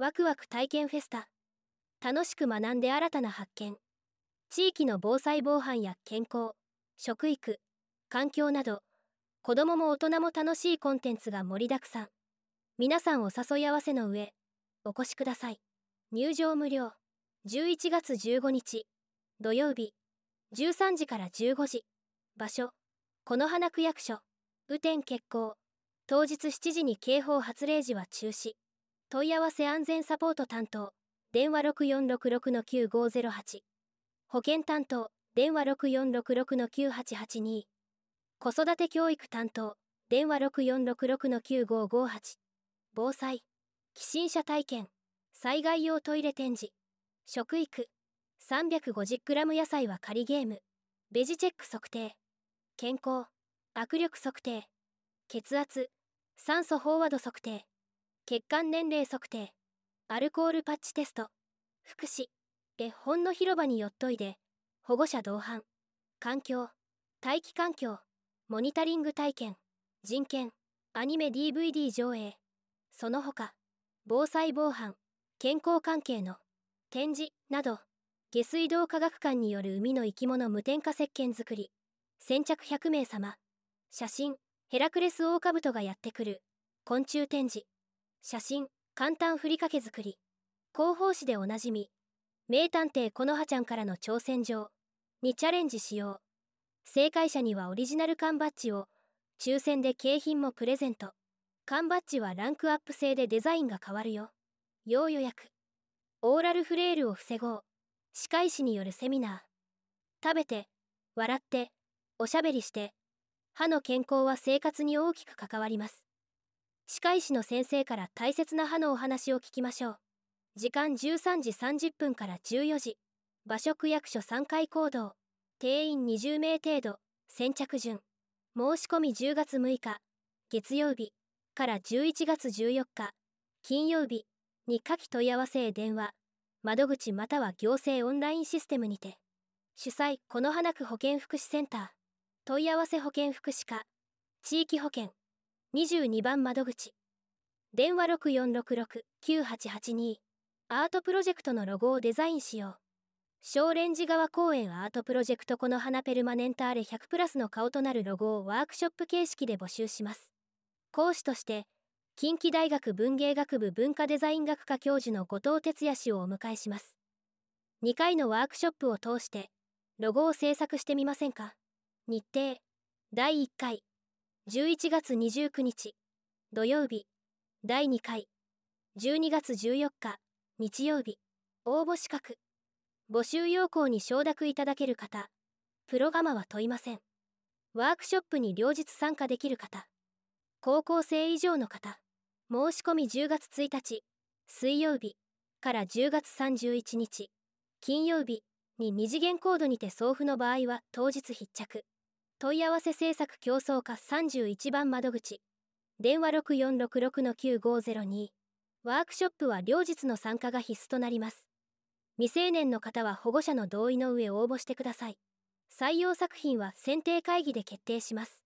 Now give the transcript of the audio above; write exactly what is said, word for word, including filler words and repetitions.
ワクワク体験フェスタ。楽しく学んで新たな発見。地域の防災防犯や健康、食育、環境など、子どもも大人も楽しいコンテンツが盛りだくさん。皆さんお誘い合わせの上、お越しください。入場無料。じゅういちがつじゅうごにち、土曜日、じゅうさんじからじゅうごじ。場所、此花区役所。雨天決行。当日しちじに警報発令時は中止。問い合わせ安全サポート担当、電話 ろくよんろくろくのきゅうごゼロはち。保健担当、電話 ろくよんろくろくのきゅうはちはちに。子育て教育担当、電話 ろくよんろくろくのきゅうごごはち。防災、起震車体験、災害用トイレ展示、食育、さんびゃくごじゅっグラム野菜は仮ゲーム、ベジチェック測定、健康、握力測定、血圧、酸素飽和度測定、血管年齢測定、アルコールパッチテスト、福祉、絵本の広場によっといで、保護者同伴、環境、大気環境、モニタリング体験、人権、アニメ ディーブイディー 上映、その他、防災防犯、健康関係の展示など、下水道科学館による海の生き物無添加石鹸作り、先着ひゃくめいさま、写真、ヘラクレスオオカブトがやってくる、昆虫展示、写真、簡単ふりかけ作り、広報誌でおなじみ、名探偵このはちゃんからの挑戦状にチャレンジしよう。正解者にはオリジナル缶バッジを、抽選で景品もプレゼント。缶バッジはランクアップ制でデザインが変わるよ。要予約。オーラルフレイルを防ごう。歯科医師によるセミナー。食べて、笑って、おしゃべりして、歯の健康は生活に大きく関わります。歯科医師の先生から大切な歯のお話を聞きましょう。時間じゅうさんじさんじゅっぷんからじゅうよじ。場所区役所さんかい講堂。定員にじゅうめい程度。先着順。申し込みじゅうがつむいか、月曜日からじゅういちがつじゅうよっか、金曜日に下記問い合わせへ電話、窓口または行政オンラインシステムにて。主催、此花区保健福祉センター。問い合わせ保健福祉課、地域保健。にじゅうにばん窓口。電話 ろくよんろくろくのきゅうはちはちに。アートプロジェクトのロゴをデザインしよう。小蓮寺川公園アートプロジェクトこの花ペルマネンターレひゃくプラスの顔となるロゴをワークショップ形式で募集します。講師として、近畿大学文芸学部文化デザイン学科教授の後藤哲也氏をお迎えします。にかいのワークショップを通して、ロゴを制作してみませんか？日程、だいいっかい、じゅういちがつにじゅうくにち、土曜日、だいにかい、じゅうにがつじゅうよっか、日曜日、応募資格。募集要項に承諾いただける方、プロガマは問いません。ワークショップに両日参加できる方、高校生以上の方、申し込みじゅうがつついたち、水曜日からじゅうがつさんじゅういちにち、金曜日にに次元コードにて送付の場合は当日必着。問い合わせ政策競争課さんじゅういちばん窓口。電話 ろくよんろくろくのきゅうごゼロに。ワークショップは両日の参加が必須となります。未成年の方は保護者の同意の上応募してください。採用作品は選定会議で決定します。